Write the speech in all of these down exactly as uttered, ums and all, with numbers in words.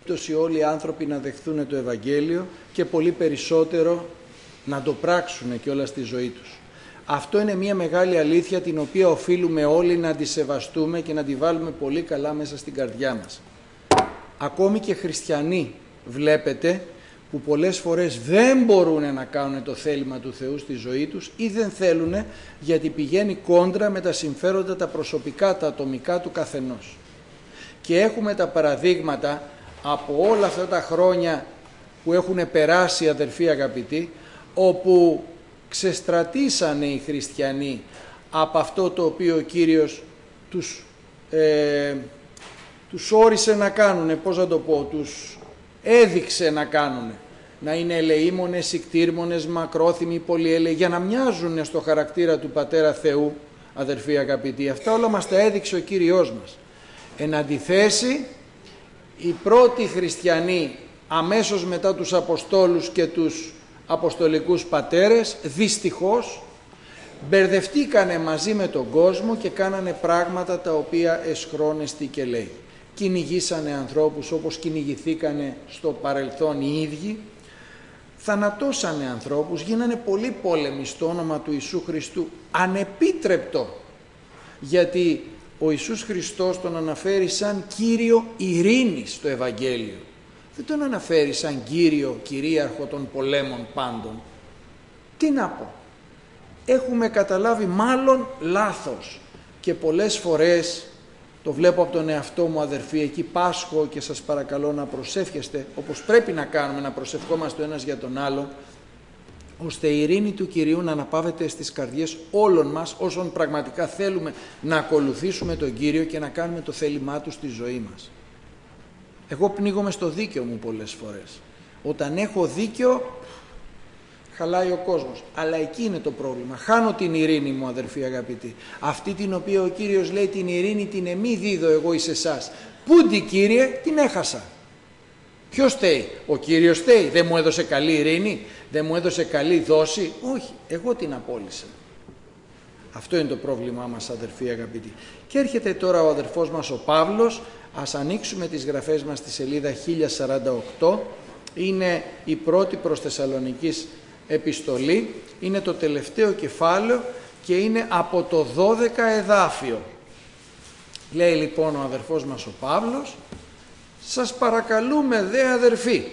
περίπτωση όλοι οι άνθρωποι να δεχθούν το Ευαγγέλιο και πολύ περισσότερο να το πράξουν και όλα στη ζωή τους. Αυτό είναι μια μεγάλη αλήθεια την οποία οφείλουμε όλοι να τη σεβαστούμε και να τη βάλουμε πολύ καλά μέσα στην καρδιά μας. Ακόμη και χριστιανοί βλέπετε που πολλές φορές δεν μπορούν να κάνουν το θέλημα του Θεού στη ζωή τους ή δεν θέλουν γιατί πηγαίνει κόντρα με τα συμφέροντα τα προσωπικά, τα ατομικά του καθενός. Και έχουμε τα παραδείγματα από όλα αυτά τα χρόνια που έχουν περάσει, αδερφοί αγαπητοί, όπου ξεστρατήσανε οι χριστιανοί από αυτό το οποίο ο Κύριος τους, ε, τους όρισε να κάνουν, πώς να το πω, τους έδειξε να κάνουν. Να είναι ελεήμονες, σικτήρμονες, μακρόθυμοι, πολυέλεοι, για να μοιάζουν στο χαρακτήρα του Πατέρα Θεού, αδερφοί αγαπητοί. Αυτά όλα μας τα έδειξε ο Κύριος μας. Εν αντιθέσει, οι πρώτοι χριστιανοί αμέσως μετά τους Αποστόλους και τους Αποστολικούς πατέρες, δυστυχώς, μπερδευτήκανε μαζί με τον κόσμο και κάνανε πράγματα τα οποία εσχρόνεστη και λέει. Κυνηγήσανε ανθρώπους όπως κυνηγηθήκανε στο παρελθόν οι ίδιοι, θανατώσανε ανθρώπους, γίνανε πολύ πόλεμοι στο όνομα του Ιησού Χριστού, ανεπίτρεπτο, γιατί ο Ιησούς Χριστός τον αναφέρει σαν Κύριο ειρήνης στο Ευαγγέλιο. Δεν τον αναφέρει σαν Κύριο, κυρίαρχο των πολέμων πάντων. Τι να πω. Έχουμε καταλάβει μάλλον λάθος και πολλές φορές, το βλέπω από τον εαυτό μου αδερφοί, εκεί πάσχω και σας παρακαλώ να προσεύχεστε όπως πρέπει να κάνουμε, να προσευχόμαστε ο ένας για τον άλλο, ώστε η ειρήνη του Κυρίου να αναπαύεται στις καρδιές όλων μας όσων πραγματικά θέλουμε να ακολουθήσουμε τον Κύριο και να κάνουμε το θέλημά Του στη ζωή μας. Εγώ πνίγομαι στο δίκαιο μου πολλές φορές. Όταν έχω δίκαιο, χαλάει ο κόσμος. Αλλά εκεί είναι το πρόβλημα. Χάνω την ειρήνη μου, αδερφοί αγαπητοί. Αυτή την οποία ο Κύριος λέει την ειρήνη την εμή δίδω εγώ εις εσάς. Πούντι Κύριε, την έχασα. Ποιος στέει? Ο Κύριος στέει. Δεν μου έδωσε καλή ειρήνη, δεν μου έδωσε καλή δόση. Όχι, εγώ την απόλυσα. Αυτό είναι το πρόβλημά μας, αδερφοί αγαπητοί. Και έρχεται τώρα ο αδερφός μας ο Παύλος. Ας ανοίξουμε τις γραφές μας στη σελίδα χίλια σαράντα οκτώ. Είναι η πρώτη προς Θεσσαλονικής επιστολή. Είναι το τελευταίο κεφάλαιο και είναι από το δώδεκα εδάφιο. Λέει λοιπόν ο αδερφός μας ο Παύλος: «Σας παρακαλούμε δε αδερφοί,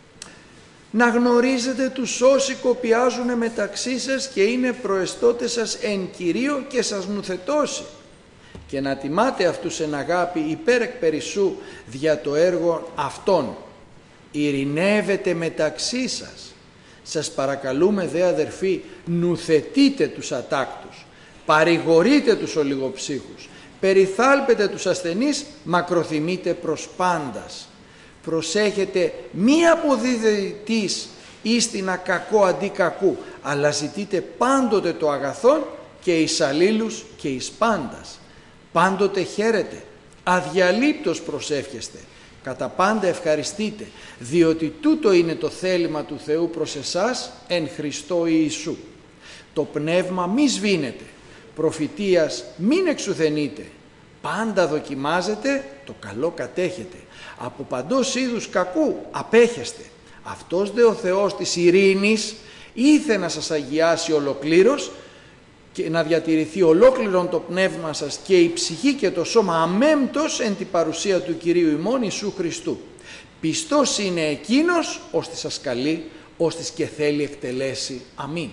να γνωρίζετε τους όσοι κοπιάζουν μεταξύ σας και είναι προεστώτες σας εν Κυρίω και σας νουθετώσει, και να τιμάτε αυτούς εν αγάπη υπέρ εκ περισσού δια το έργο αυτών. Ειρηνεύετε μεταξύ σας. Σας παρακαλούμε δε αδερφοί, νουθετείτε τους ατάκτους, παρηγορείτε τους ολιγοψύχους, περιθάλπετε τους ασθενείς, μακροθυμείτε προς πάντας. Προσέχετε μη αποδίδετης ίστινα κακό αντί κακού, αλλά ζητείτε πάντοτε το αγαθόν και εις αλλήλους και εις πάντας. Πάντοτε χαίρετε, αδιαλείπτως προσεύχεστε, κατά πάντα ευχαριστείτε, διότι τούτο είναι το θέλημα του Θεού προς εσάς εν Χριστώ Ιησού. Το πνεύμα μη σβήνετε, προφητείας μην εξουθενείτε, πάντα δοκιμάζετε, το καλό κατέχετε, από παντός είδους κακού απέχεστε. Αυτός δε ο Θεός της ειρήνης ήθε να σας αγιάσει ολοκλήρως και να διατηρηθεί ολόκληρον το πνεύμα σας και η ψυχή και το σώμα αμέμπτος εν την παρουσία του Κυρίου ημών Ιησού Χριστού. Πιστός είναι εκείνος ώστε σας καλεί, ώστε και θέλει εκτελέσει. Αμήν».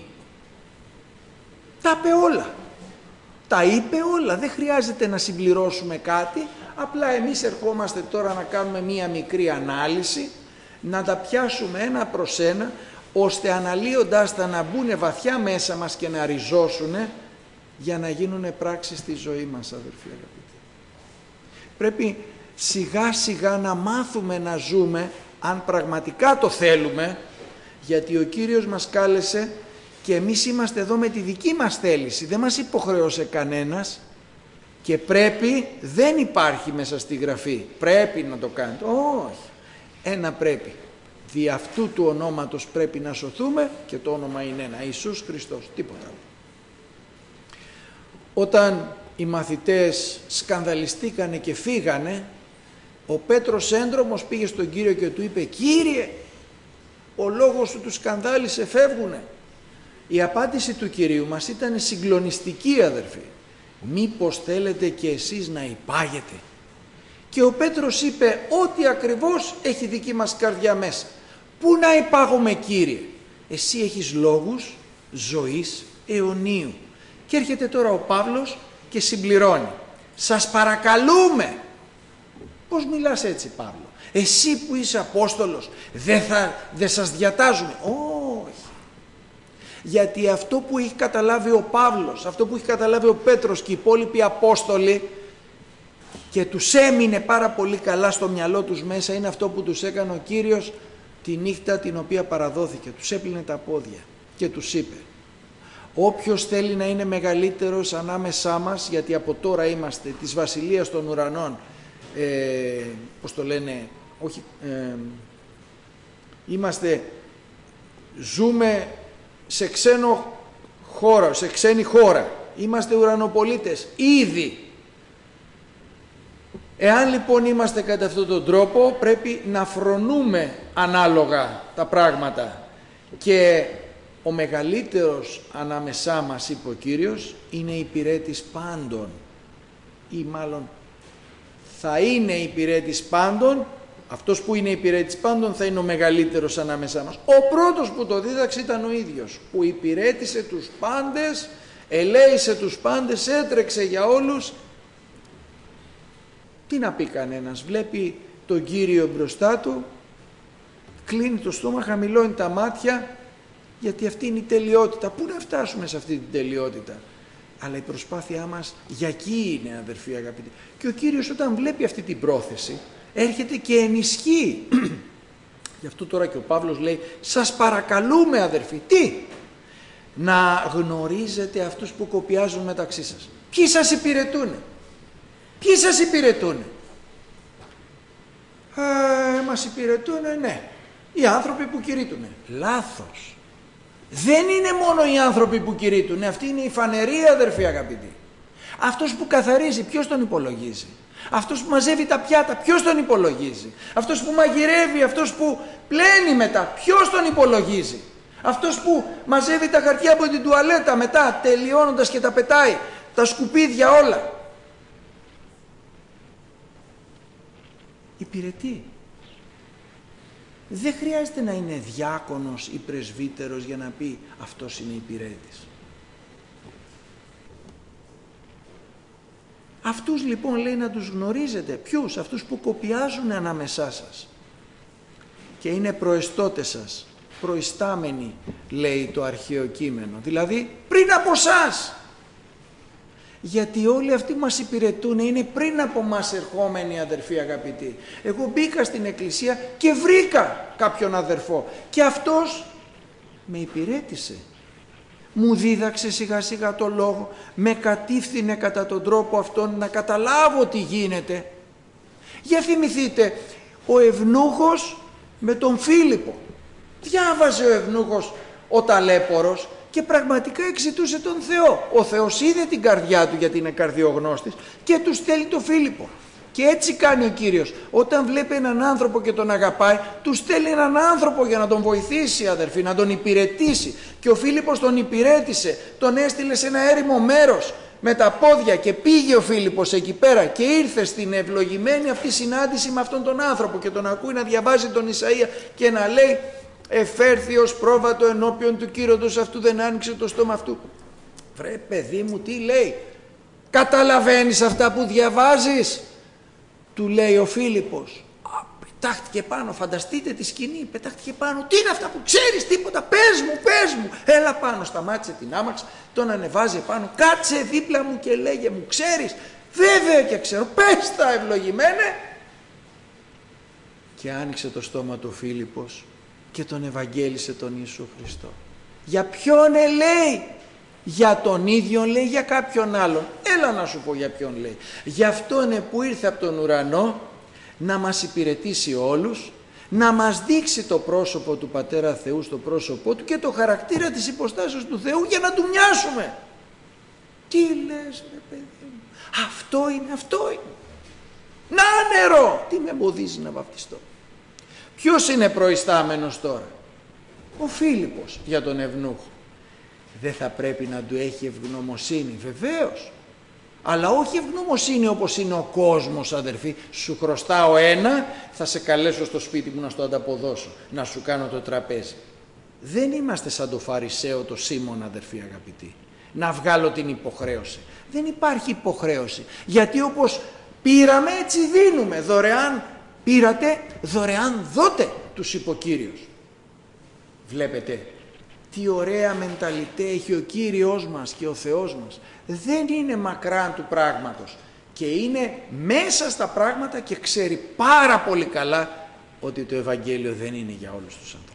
Τα είπε όλα. Τα είπε όλα. Δεν χρειάζεται να συμπληρώσουμε κάτι. Απλά εμείς ερχόμαστε τώρα να κάνουμε μία μικρή ανάλυση, να τα πιάσουμε ένα προς ένα, ώστε αναλύοντάς τα να μπουν βαθιά μέσα μας και να ριζώσουν για να γίνουν πράξεις στη ζωή μας, αδερφοί αγαπητοί. Πρέπει σιγά σιγά να μάθουμε να ζούμε, αν πραγματικά το θέλουμε, γιατί ο Κύριος μας κάλεσε και εμείς είμαστε εδώ με τη δική μας θέληση, δεν μας υποχρεώσε κανένας και πρέπει, δεν υπάρχει μέσα στη Γραφή, πρέπει να το κάνετε, όχι, ένα πρέπει. Δι' αυτού του ονόματος πρέπει να σωθούμε και το όνομα είναι ένα, Ιησούς Χριστός, τίποτα άλλο. Όταν οι μαθητές σκανδαλιστήκανε και φύγανε, Ο Πέτρος έντρομος πήγε στον Κύριο και του είπε, Κύριε, ο λόγος σου τους σκανδάλισε, φεύγουνε. Η απάντηση του Κυρίου μας ήταν συγκλονιστική, αδερφοί. Μήπως θέλετε και εσείς να υπάγετε? Και ο Πέτρος είπε, ό,τι ακριβώς έχει δική μας καρδιά μέσα. Πού να υπάγομαι, Κύριε? Εσύ έχεις λόγους ζωής αιωνίου. Και έρχεται τώρα ο Παύλος και συμπληρώνει. Σας παρακαλούμε. Πώς μιλάς έτσι, Παύλο? Εσύ που είσαι Απόστολος, δεν θα, δεν σας διατάζουμε? Όχι. Γιατί αυτό που έχει καταλάβει ο Παύλος, αυτό που έχει καταλάβει ο Πέτρος και οι υπόλοιποι Απόστολοι και τους έμεινε πάρα πολύ καλά στο μυαλό τους μέσα, είναι αυτό που τους έκανε ο Κύριος τη νύχτα την οποία παραδόθηκε. Τους έπλυνε τα πόδια και τους είπε, όποιος θέλει να είναι μεγαλύτερος ανάμεσά μας, γιατί από τώρα είμαστε της Βασιλείας των Ουρανών, ε, πώς το λένε, όχι, ε, είμαστε, ζούμε σε ξένο χώρο, σε ξένη χώρα, είμαστε ουρανοπολίτες ήδη. Εάν λοιπόν είμαστε κατά αυτόν τον τρόπο, πρέπει να φρονούμε ανάλογα τα πράγματα. Και ο μεγαλύτερος ανάμεσά μας, είπε ο Κύριος, είναι υπηρέτης πάντων, ή μάλλον θα είναι υπηρέτης πάντων. Αυτός που είναι υπηρέτης πάντων θα είναι ο μεγαλύτερος ανάμεσά μας. Ο πρώτος που το δίδαξε ήταν ο ίδιος, που υπηρέτησε τους πάντες, ελέησε τους πάντες, έτρεξε για όλους. Τι να πει κανένας? Βλέπει τον Κύριο μπροστά του, κλείνει το στόμα, χαμηλώνει τα μάτια, γιατί αυτή είναι η τελειότητα. Πού να φτάσουμε σε αυτή την τελειότητα? Αλλά η προσπάθειά μας για εκεί είναι, αδερφοί αγαπητοί. Και ο Κύριος όταν βλέπει αυτή την πρόθεση, έρχεται και ενισχύει. Γι' αυτό τώρα και ο Παύλος λέει, σας παρακαλούμε, αδερφοί, τι? Να γνωρίζετε αυτούς που κοπιάζουν μεταξύ σας. Ποιοι σας υπηρετούνε? Ποιοι σας υπηρετούνε? Ε, μας υπηρετούνε, ναι, οι άνθρωποι που κηρύττουνε. Λάθος. Δεν είναι μόνο οι άνθρωποι που κηρύττουνε, αυτή είναι η φανερή, αδερφοί αγαπητοί. Αυτός που καθαρίζει, ποιος τον υπολογίζει? Αυτός που μαζεύει τα πιάτα, ποιος τον υπολογίζει? Αυτός που μαγειρεύει, αυτός που πλένει μετά, ποιος τον υπολογίζει? Αυτός που μαζεύει τα χαρτιά από την τουαλέτα μετά, τελειώνοντας και τα πετάει, τα σκουπίδια όλα. Υπηρετεί. Δεν χρειάζεται να είναι διάκονος ή πρεσβύτερος για να πει αυτός είναι υπηρέτης. Αυτούς λοιπόν λέει να τους γνωρίζετε. Ποιους? Αυτούς που κοπιάζουν ανάμεσά σας και είναι προεστώτες σας, προϊστάμενοι, λέει το αρχαίο κείμενο, δηλαδή πριν από σας. Γιατί όλοι αυτοί που μας υπηρετούν είναι πριν από μας ερχόμενοι, αδερφοί αγαπητοί. Εγώ μπήκα στην εκκλησία και βρήκα κάποιον αδερφό και αυτός με υπηρέτησε. Μου δίδαξε σιγά σιγά το λόγο, με κατήφθηνε κατά τον τρόπο αυτόν να καταλάβω τι γίνεται. Για θυμηθείτε, ο Ευνούχος με τον Φίλιππο. Διάβαζε ο Ευνούχος ο ταλέπορος και πραγματικά εξητούσε τον Θεό. Ο Θεός είδε την καρδιά του, γιατί είναι καρδιογνώστης, και του στέλνει τον Φίλιππο. Και έτσι κάνει ο Κύριος. Όταν βλέπει έναν άνθρωπο και τον αγαπάει, του στέλνει έναν άνθρωπο για να τον βοηθήσει, αδερφοί, να τον υπηρετήσει. Και ο Φίλιππος τον υπηρέτησε, τον έστειλε σε ένα έρημο μέρος με τα πόδια και πήγε ο Φίλιππος εκεί πέρα και ήρθε στην ευλογημένη αυτή συνάντηση με αυτόν τον άνθρωπο και τον ακούει να διαβάζει τον Ισαΐα και να λέει, εφέρθη ως πρόβατο ενώπιον του κήροντος αυτού, δεν άνοιξε το στόμα αυτού. Βρε παιδί μου, τι λέει? Καταλαβαίνεις αυτά που διαβάζεις? Του λέει ο Φίλιππος. Α, πετάχτηκε πάνω, φανταστείτε τη σκηνή, πετάχτηκε πάνω. Τι είναι αυτά που ξέρεις? Τίποτα, πες μου, πες μου. Έλα πάνω, σταμάτησε την άμαξ, τον ανεβάζει πάνω, κάτσε δίπλα μου και λέγε μου, ξέρεις? Βέβαια και ξέρω, πες τα, ευλογημένε. Και άνοιξε το στόμα του Φίλιππος και τον ευαγγέλισε τον Ιησού Χριστό. Για ποιον λέει? Για τον ίδιο λέει, για κάποιον άλλον? Έλα να σου πω για ποιον λέει. Γι' αυτό είναι που ήρθε από τον ουρανό να μας υπηρετήσει όλους, να μας δείξει το πρόσωπο του Πατέρα Θεού στο πρόσωπό του και το χαρακτήρα της υποστάσεως του Θεού για να του μοιάσουμε. Τι λες, ρε παιδί μου? Αυτό είναι, αυτό είναι. Να νερό! Τι με εμποδίζει να βαφτιστώ? Ποιος είναι προϊστάμενος τώρα? Ο Φίλιππος για τον ευνούχο. Δεν θα πρέπει να του έχει ευγνωμοσύνη? Βεβαίως. Αλλά όχι ευγνωμοσύνη όπως είναι ο κόσμος, αδερφοί. Σου χρωστάω ένα, θα σε καλέσω στο σπίτι μου να στο ανταποδώσω, να σου κάνω το τραπέζι. Δεν είμαστε σαν το Φαρισαίο το Σίμων, αδερφοί αγαπητοί, να βγάλω την υποχρέωση. Δεν υπάρχει υποχρέωση, γιατί όπως πήραμε έτσι δίνουμε. Δωρεάν πήρατε, δωρεάν δώτε, τους είπε ο Κύριος. Βλέπετε τι ωραία μενταλιτέ έχει ο Κύριος μας και ο Θεός μας. Δεν είναι μακράν του πράγματος και είναι μέσα στα πράγματα και ξέρει πάρα πολύ καλά ότι το Ευαγγέλιο δεν είναι για όλους τους ανθρώπους.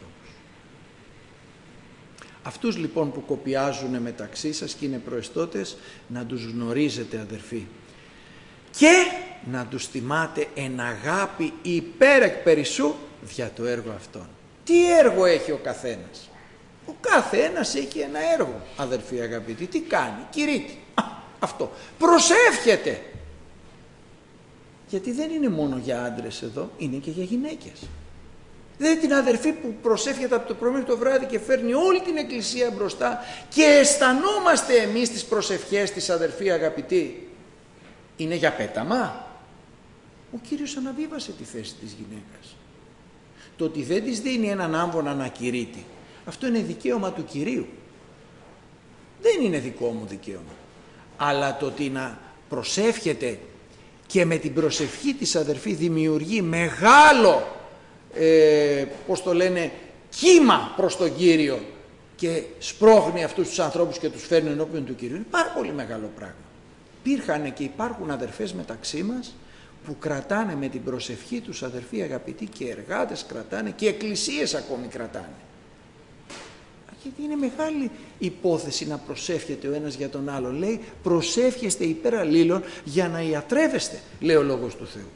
Αυτούς λοιπόν που κοπιάζουν μεταξύ σας και είναι προεστώτες, να τους γνωρίζετε, αδερφοί, και να τους τιμάτε εν αγάπη υπέρ εκ περισσού δια το έργο αυτόν. Τι έργο έχει ο καθένας? Ο καθένας έχει ένα έργο, αδερφοί αγαπητοί. Τι κάνει? Κηρύττει. Α, αυτό. Προσεύχεται. Γιατί δεν είναι μόνο για άντρες εδώ, είναι και για γυναίκες. Δεν την αδερφή που προσεύχεται από το πρωί μέχρι το βράδυ και φέρνει όλη την εκκλησία μπροστά και αισθανόμαστε εμείς τις προσευχές της, αδερφοί αγαπητοί. Είναι για πέταμα? Ο Κύριος αναβίβασε τη θέση της γυναίκας. Το ότι δεν της δίνει έναν άμβονα να κηρύττει, αυτό είναι δικαίωμα του Κυρίου. Δεν είναι δικό μου δικαίωμα. Αλλά το ότι να προσεύχεται και με την προσευχή της, αδερφή, δημιουργεί μεγάλο, ε, πώς το λένε, κύμα προς τον Κύριο και σπρώχνει αυτούς τους ανθρώπους και τους φέρνει ενώπιον του Κυρίου, είναι πάρα πολύ μεγάλο πράγμα. Υπήρχαν και υπάρχουν αδερφές μεταξύ μας που κρατάνε με την προσευχή τους, αδερφοί αγαπητοί, και εργάτες κρατάνε και εκκλησίες ακόμη κρατάνε. Γιατί είναι μεγάλη υπόθεση να προσεύχεται ο ένας για τον άλλο. Λέει, προσεύχεστε υπέρ αλλήλων για να ιατρεύεστε, λέει ο Λόγος του Θεού.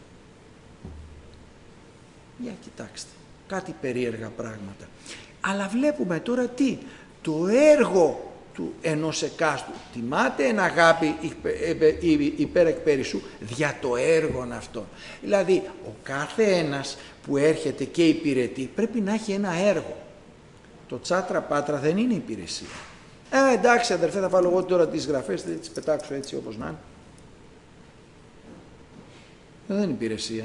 Για κοιτάξτε, κάτι περίεργα πράγματα. Αλλά βλέπουμε τώρα τι? Το έργο του ενός εκάστου. Τιμάται εν αγάπη υπέρ εκ περισσού δια το έργον αυτό. Δηλαδή, ο κάθε ένας που έρχεται και υπηρετεί πρέπει να έχει ένα έργο. Το τσάτρα πάτρα δεν είναι υπηρεσία. Ε, εντάξει αδερφέ, θα βάλω εγώ τώρα τις γραφές, θα τις πετάξω έτσι όπως να είναι. Δεν είναι υπηρεσία.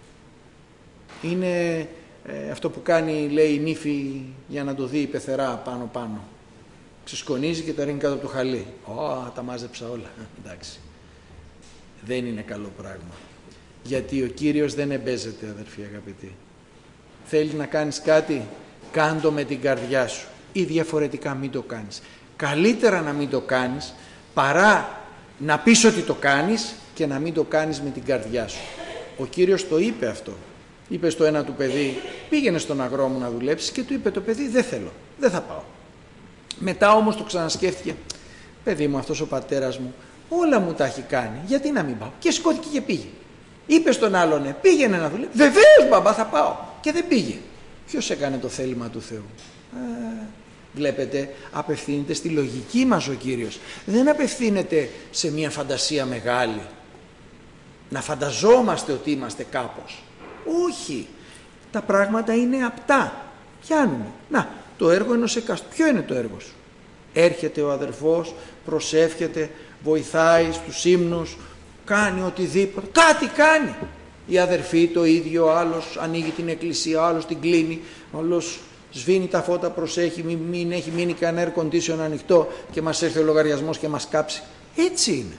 Είναι ε, αυτό που κάνει, λέει, η νύφη για να το δει η πεθερά πάνω πάνω. Ξεσκονίζει και τα ρίχνει κάτω από το χαλί. Ω, τα μάζεψα όλα. Εντάξει. Δεν είναι καλό πράγμα. Γιατί ο Κύριος δεν εμπέζεται, αδερφοί αγαπητοί. Θέλει να κάνεις κάτι, κάντο με την καρδιά σου. Ή διαφορετικά μην το κάνεις. Καλύτερα να μην το κάνεις παρά να πεις ότι το κάνεις και να μην το κάνεις με την καρδιά σου. Ο Κύριος το είπε αυτό. Είπε στο ένα του παιδί, πήγαινε στον αγρό μου να δουλέψεις, και του είπε το παιδί, δεν θέλω, δεν θα πάω. Μετά όμως το ξανασκέφτηκε, παιδί μου, αυτός ο πατέρας μου όλα μου τα έχει κάνει, γιατί να μην πάω? Και σηκώθηκε και πήγε. Είπε στον άλλον, ναι, πήγαινε να δουλέψει. Βεβαίως μπαμπά, θα πάω. Και δεν πήγε. Ποιος έκανε το θέλημα του Θεού? Α, βλέπετε, απευθύνεται στη λογική μας ο Κύριος. Δεν απευθύνεται σε μια φαντασία μεγάλη. Να φανταζόμαστε ότι είμαστε κάπως. Όχι. Τα πράγματα είναι απτά. Πιάνουμε. Να, το έργο ενός εκάστου. Ποιο είναι το έργο σου? Έρχεται ο αδερφός, προσεύχεται, βοηθάει στους ύμνους, κάνει οτιδήποτε. Κάτι κάνει. Η αδερφή το ίδιο, ο άλλος ανοίγει την εκκλησία, ο άλλος την κλείνει, ο άλλος σβήνει τα φώτα, προσέχει, μην, μην έχει μείνει κανένα air condition ανοιχτό και μας έρθει ο λογαριασμός και μας κάψει. Έτσι είναι.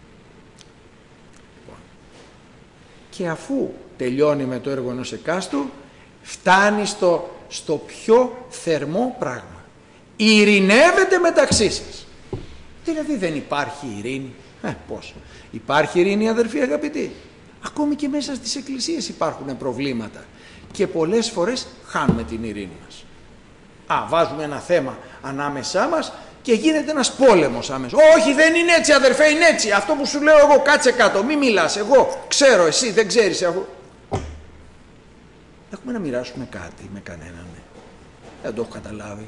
Και αφού τελειώνει με το έργο ενός εκάστου, φτάνει στο, στο πιο θερμό πράγμα. Ειρηνεύεται μεταξύ σας. Δηλαδή δεν υπάρχει ειρήνη. Ε, πώς. Υπάρχει ειρήνη, αδερφοί αγαπητοί? Ακόμη και μέσα στις εκκλησίες υπάρχουν προβλήματα. Και πολλές φορές χάνουμε την ειρήνη μας. Α, βάζουμε ένα θέμα ανάμεσά μας και γίνεται ένας πόλεμος άμεσα. Όχι, δεν είναι έτσι αδερφέ, είναι έτσι. Αυτό που σου λέω εγώ, κάτσε κάτω, μη μιλάς. Εγώ ξέρω, εσύ δεν ξέρεις. Εγώ... Έχουμε να μοιράσουμε κάτι με κανέναν. Δεν το έχω καταλάβει.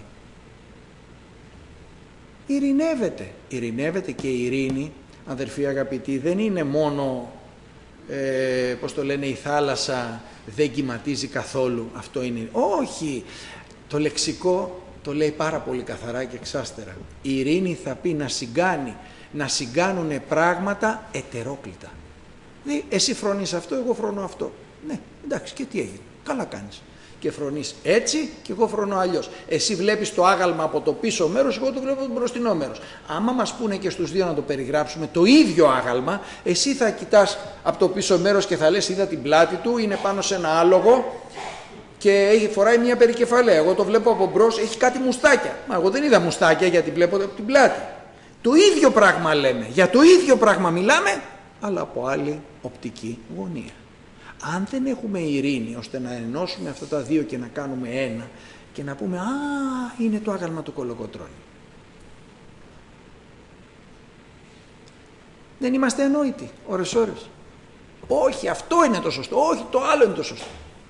Ειρηνεύεται. Ειρηνεύεται και η ειρήνη, αδερφοί αγαπητοί, δεν είναι μόνο ε, πώς το λένε, η θάλασσα δεν κυματίζει καθόλου. Αυτό είναι. Όχι. Το λεξικό το λέει πάρα πολύ καθαρά και εξάστερα. Η ειρήνη θα πει να συγκάνει, να συγκάνουν πράγματα ετερόκλητα. Δηλαδή, εσύ φρονείς αυτό, εγώ φρονώ αυτό. Ναι, εντάξει, και τι έγινε. Καλά κάνεις. Και φρονείς έτσι και εγώ φρονώ αλλιώς. Εσύ βλέπεις το άγαλμα από το πίσω μέρος, εγώ το βλέπω από το μπροστινό μέρος. Άμα μας πούνε και στους δύο να το περιγράψουμε το ίδιο άγαλμα, εσύ θα κοιτάς από το πίσω μέρος και θα λες, είδα την πλάτη του, είναι πάνω σε ένα άλογο και έχει, φοράει μια περικεφαλαία. Εγώ το βλέπω από μπρος, έχει κάτι μουστάκια. Μα εγώ δεν είδα μουστάκια γιατί βλέπω από την πλάτη. Το ίδιο πράγμα λέμε, για το ίδιο πράγμα μιλάμε, αλλά από άλλη οπτική γωνία. Αν δεν έχουμε ειρήνη ώστε να ενώσουμε αυτά τα δύο και να κάνουμε ένα και να πούμε, α, είναι το άγαλμα του Κολοκοτρώνη. Δεν είμαστε ενόητοι ώρες ώρες. Όχι, αυτό είναι το σωστό, όχι, το άλλο είναι το σωστό.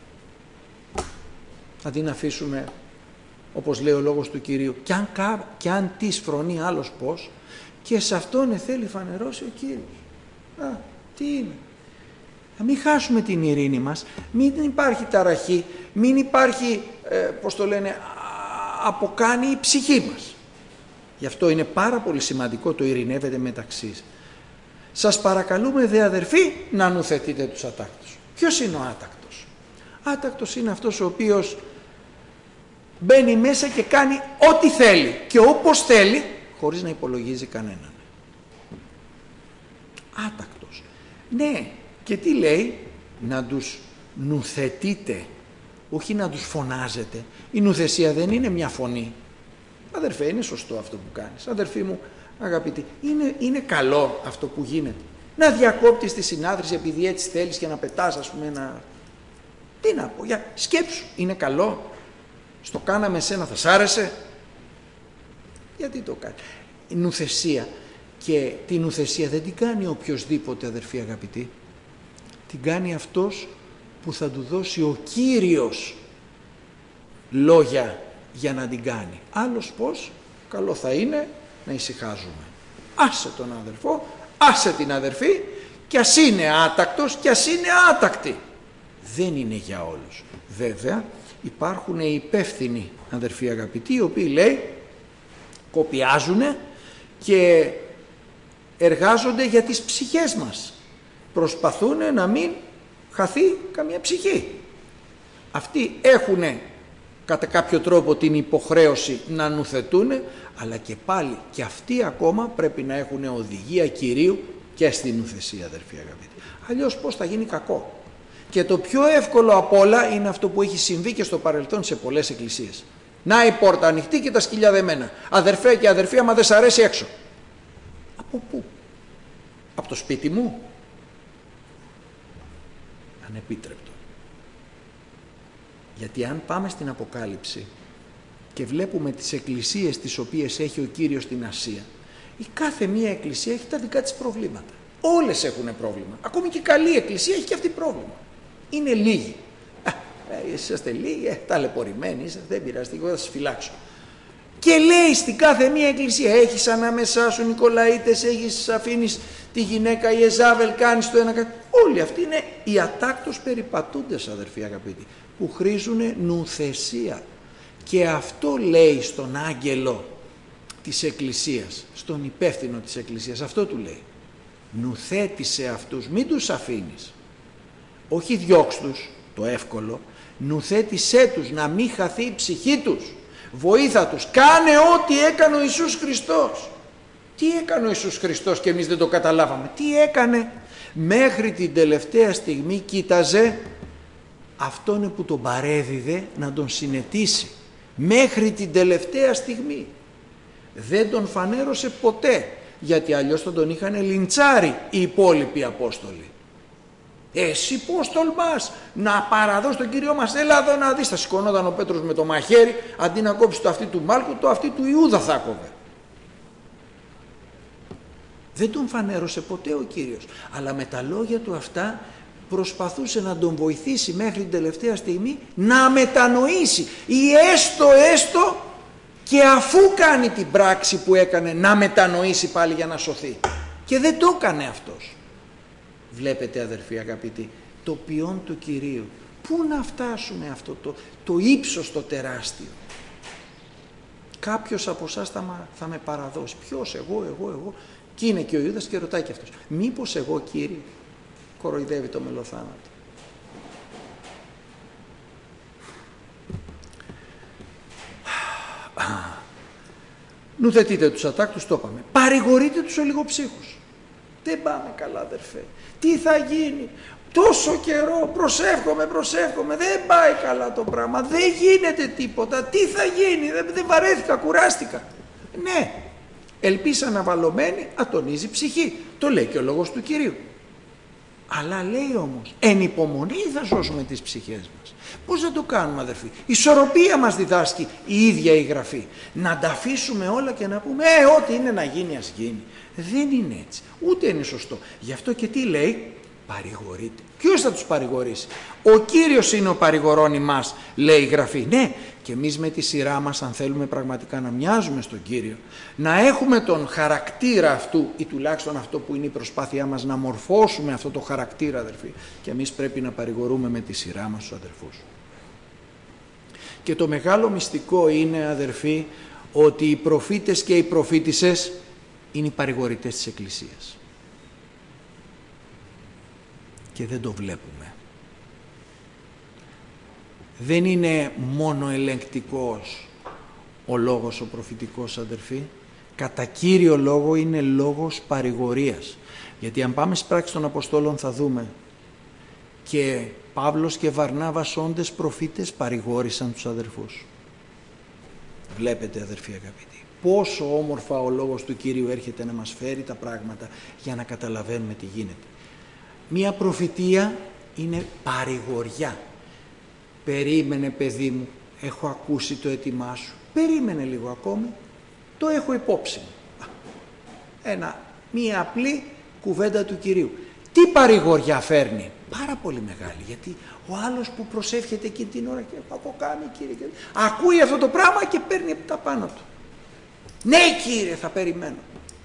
Αντί να αφήσουμε, όπως λέει ο λόγος του Κυρίου, κι αν, κι αν της φρονεί άλλος πώς, και σε αυτόν θέλει φανερώσει ο Κύριος. Α, τι είναι. Να μην χάσουμε την ειρήνη μας, μην υπάρχει ταραχή, μην υπάρχει, ε, πώς το λένε, αποκάνει η ψυχή μας. Γι' αυτό είναι πάρα πολύ σημαντικό το ειρηνεύετε μεταξύ. Σας παρακαλούμε δε αδερφοί να νουθετείτε τους ατάκτους. Ποιος είναι ο άτακτος? Άτακτος είναι αυτός ο οποίος μπαίνει μέσα και κάνει ό,τι θέλει και όπως θέλει, χωρίς να υπολογίζει κανέναν. Άτακτος. Ναι. Και τι λέει? Να τους νουθετείτε, όχι να τους φωνάζετε. Η νουθεσία δεν είναι μια φωνή. Αδερφέ, είναι σωστό αυτό που κάνεις. Αδερφοί μου, αγαπητοί, είναι, είναι καλό αυτό που γίνεται. Να διακόπτεις τη συνάδρηση επειδή έτσι θέλεις και να πετάς, ας πούμε, ένα... Τι να πω, για σκέψου, είναι καλό. Στο κάναμε εσένα, θα σ' άρεσε? Γιατί το κάνει? Η νουθεσία. Και την νουθεσία δεν την κάνει οποιοσδήποτε, αδερφοί αγαπητοί. Την κάνει αυτός που θα του δώσει ο Κύριος λόγια για να την κάνει. Άλλος πώς? Καλό θα είναι να ησυχάζουμε. Άσε τον αδερφό, άσε την αδερφή, κι ας είναι άτακτος κι ας είναι άτακτη. Δεν είναι για όλους. Βέβαια υπάρχουν οι υπεύθυνοι, αδερφοί αγαπητοί, οι οποίοι, λέει, κοπιάζουν και εργάζονται για τις ψυχές μας. Προσπαθούν να μην χαθεί καμία ψυχή. Αυτοί έχουν κατά κάποιο τρόπο την υποχρέωση να νουθετούν, αλλά και πάλι και αυτοί ακόμα πρέπει να έχουν οδηγία Κυρίου και στην νουθεσία, αδερφοί αγαπητοί. Αλλιώς πώς θα γίνει κακό? Και το πιο εύκολο απ' όλα είναι αυτό που έχει συμβεί και στο παρελθόν σε πολλές εκκλησίες. Να η πόρτα ανοιχτή και τα σκυλιά δεμένα. Αδερφέ και αδερφή, άμα δεν σ' αρέσει, έξω. Από πού? Από το σπίτι μου? Ανεπίτρεπτο. Γιατί αν πάμε στην Αποκάλυψη και βλέπουμε τις εκκλησίες τις οποίες έχει ο Κύριος στην Ασία, η κάθε μία εκκλησία έχει τα δικά της προβλήματα. Όλες έχουν πρόβλημα. Ακόμη και η καλή εκκλησία έχει και αυτή πρόβλημα. Είναι λίγοι. Α, ε, είσαστε λίγοι, ε, ταλαιπωρημένοι, είσαστε, δεν πειράζει, εγώ θα σας φυλάξω. Και λέει στην κάθε μία εκκλησία, έχεις ανάμεσά σου Νικολαίτες, έχεις, αφήνεις τη γυναίκα η Εζάβελ, κάνεις το ένα κάτι. Όλοι αυτοί είναι οι ατάκτως περιπατούντες, αδερφοί αγαπητοί, που χρήζουν νουθεσία. Και αυτό λέει στον άγγελο της εκκλησίας, στον υπεύθυνο της εκκλησίας, αυτό του λέει. Νουθέτησε αυτούς, μην τους αφήνεις. Όχι διώξ' τους, το εύκολο, νουθέτησέ τους, να μην χαθεί η ψυχή τους. Βοήθα τους, κάνε ό,τι έκανε ο Ιησούς Χριστός. Τι έκανε ο Ιησούς Χριστός και εμείς δεν το καταλάβαμε? Τι έκανε? Μέχρι την τελευταία στιγμή κοίταζε αυτόν που τον παρέδιδε να τον συνετίσει. Μέχρι την τελευταία στιγμή. Δεν τον φανέρωσε ποτέ, γιατί αλλιώς θα τον είχαν λιντσάρει οι υπόλοιποι Απόστολοι. Εσύ πώς τολμάς να παραδώσεις τον Κύριο μας? Έλα εδώ να δεις. Θα σηκωνόταν ο Πέτρος με το μαχαίρι, αντί να κόψει το αυτί του Μάλκου, το αυτί του Ιούδα θα κόβε. Δεν τον φανέρωσε ποτέ ο Κύριος, αλλά με τα λόγια του αυτά προσπαθούσε να τον βοηθήσει μέχρι την τελευταία στιγμή να μετανοήσει, ή έστω έστω και αφού κάνει την πράξη που έκανε, να μετανοήσει πάλι για να σωθεί. Και δεν το έκανε αυτός. Βλέπετε αδερφοί αγαπητοί, το ποιόν του Κυρίου. Πού να φτάσουμε αυτό το, το ύψος το τεράστιο. Κάποιος από εσάς θα, θα με παραδώσει. Ποιος, εγώ, εγώ, εγώ. Και είναι και ο Ιούδας και ρωτάει και αυτός. Μήπως εγώ, Κύριε? Κοροϊδεύει το μελοθάνατο. Νουθετείτε τους ατάκτους, το είπαμε. Παρηγορείτε τους ολιγοψύχους. Δεν πάμε καλά αδερφέ. Τι θα γίνει? Τόσο καιρό προσεύχομαι, προσεύχομαι. Δεν πάει καλά το πράγμα. Δεν γίνεται τίποτα. Τι θα γίνει? Δεν, δεν βαρέθηκα, κουράστηκα. Ναι. Ελπίς αναβαλωμένη ατονίζει ψυχή. Το λέει και ο λόγος του Κυρίου. Αλλά λέει όμως, εν υπομονή θα σώσουμε τις ψυχές μας. Πώς θα το κάνουμε αδερφοί? Ισορροπία μας διδάσκει η ίδια η Γραφή. Να τα αφήσουμε όλα και να πούμε ε, ό,τι είναι να γίνει ας γίνει. Δεν είναι έτσι. Ούτε είναι σωστό. Γι' αυτό και τι λέει? Παρηγορείτε. Ποιος θα τους παρηγορήσει? Ο Κύριος είναι ο παρηγορών ημάς, λέει η Γραφή. Ναι, και εμείς με τη σειρά μας, αν θέλουμε πραγματικά να μοιάζουμε στον Κύριο, να έχουμε τον χαρακτήρα αυτού, ή τουλάχιστον αυτό που είναι η προσπάθειά μας, να μορφώσουμε αυτό το χαρακτήρα αδερφοί, και εμείς πρέπει να παρηγορούμε με τη σειρά μας τους αδερφούς. Και το μεγάλο μυστικό είναι αδερφοί, ότι οι προφήτες και οι προφήτισσες είναι οι παρηγορητές της Εκκλησίας. Και δεν το βλέπουμε. Δεν είναι μόνο ελεγκτικός ο λόγος ο προφητικός αδερφοί, κατά κύριο λόγο είναι λόγος παρηγορίας. Γιατί αν πάμε στις πράξεις των Αποστόλων θα δούμε και Παύλος και Βαρνάβας όντες προφήτες παρηγόρησαν τους αδερφούς. Βλέπετε αδερφοί αγαπητοί, πόσο όμορφα ο λόγος του Κύριου έρχεται να μας φέρει τα πράγματα για να καταλαβαίνουμε τι γίνεται. Μία προφητεία είναι παρηγοριά. Περίμενε παιδί μου, έχω ακούσει το αίτημά σου. Περίμενε λίγο ακόμη, το έχω υπόψη μου. Ένα, μία απλή κουβέντα του Κυρίου. Τι παρηγοριά φέρνει? Πάρα πολύ μεγάλη, γιατί ο άλλος που προσεύχεται εκείνη την ώρα και θα το κάνει Κύριε, και... ακούει αυτό το πράγμα και παίρνει από τα πάνω του. Ναι Κύριε, θα περιμένω.